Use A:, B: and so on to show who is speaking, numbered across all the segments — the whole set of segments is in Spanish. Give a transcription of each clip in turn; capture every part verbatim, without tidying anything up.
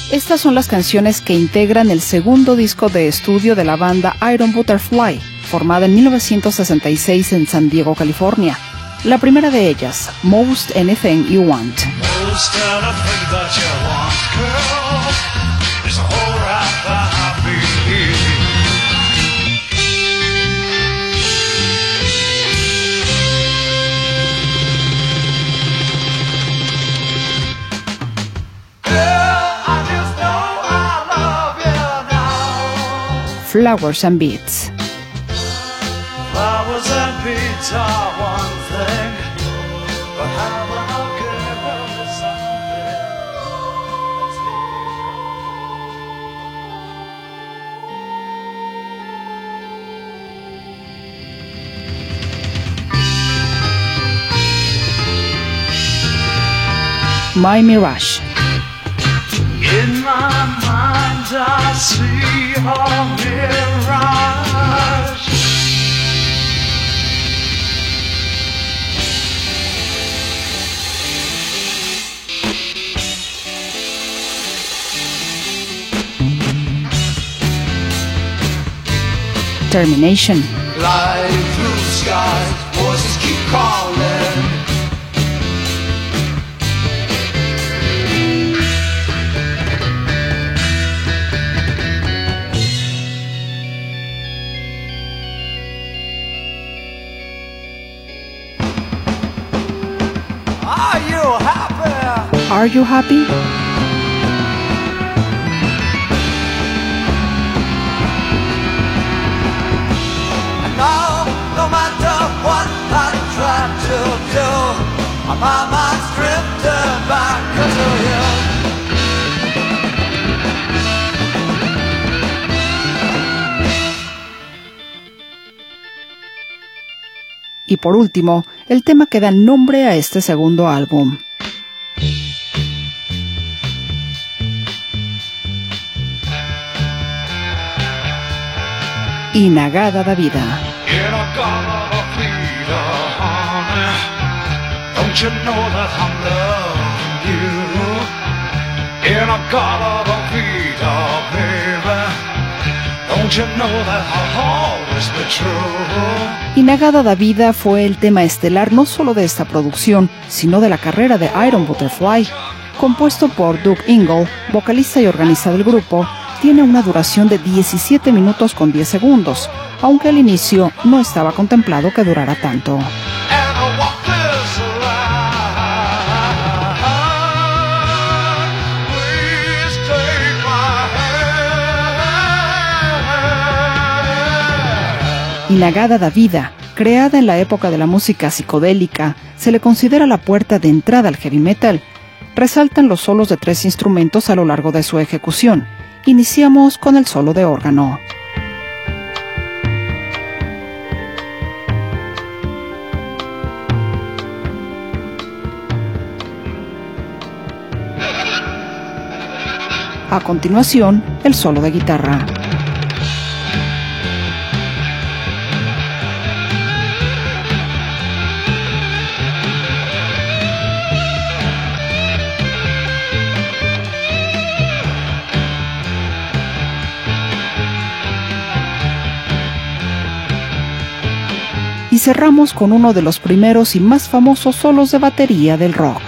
A: Estas son las canciones que integran el segundo disco de estudio de la banda Iron Butterfly, formada en mil novecientos sesenta y seis en San Diego, California. La primera de ellas, Most Anything You Want.
B: Most anything that you want, girl, is alright by me.
A: Flowers and Beats.
B: Flowers and beats are one thing, but having a girl is
A: something. My Mirage.
B: In my mind I see a mirage.
A: Termination.
B: Flying through skies, voices keep calling. Are you happy?
A: Are you happy?
B: No, no matter what I try to do, my mind's drifting back to you.
A: Y por último, el tema que da nombre a este segundo álbum. Inagada da Vida. Inagada da Vida fue el tema estelar no solo de esta producción, sino de la carrera de Iron Butterfly. Compuesto por Doug Ingle, vocalista y organista del grupo, tiene una duración de diecisiete minutos con diez segundos, aunque al inicio no estaba contemplado que durara tanto. Inagada da Vida, creada en la época de la música psicodélica, se le considera la puerta de entrada al heavy metal. Resaltan los solos de tres instrumentos a lo largo de su ejecución. Iniciamos con el solo de órgano. A continuación, el solo de guitarra. Y cerramos con uno de los primeros y más famosos solos de batería del rock.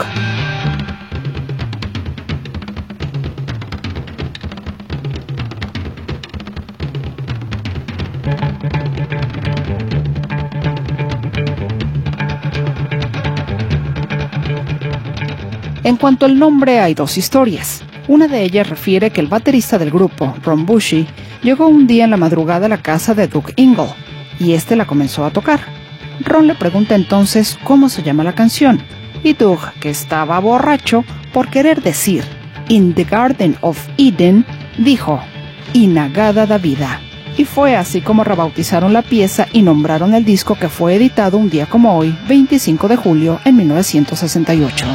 A: En cuanto al nombre, hay dos historias. Una de ellas refiere que el baterista del grupo, Ron Bushy, llegó un día en la madrugada a la casa de Doug Ingle, y este la comenzó a tocar. Ron le pregunta entonces cómo se llama la canción, y Doug, que estaba borracho, por querer decir In the Garden of Eden, dijo Inagada da Vida. Y fue así como rebautizaron la pieza y nombraron el disco, que fue editado un día como hoy, veinticinco de julio en mil novecientos sesenta y ocho.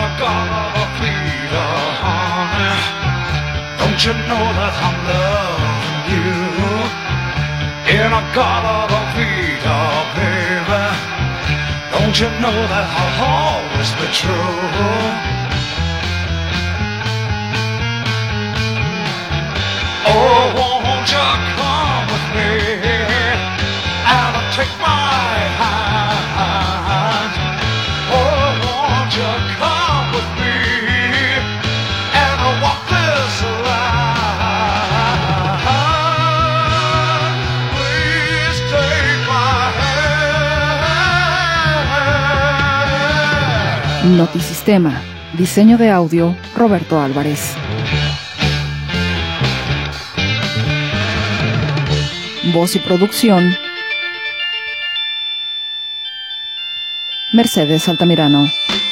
B: Don't you know that I'll always be true?
A: Notisistema. Diseño de audio, Roberto Álvarez. Voz y producción, Mercedes Altamirano.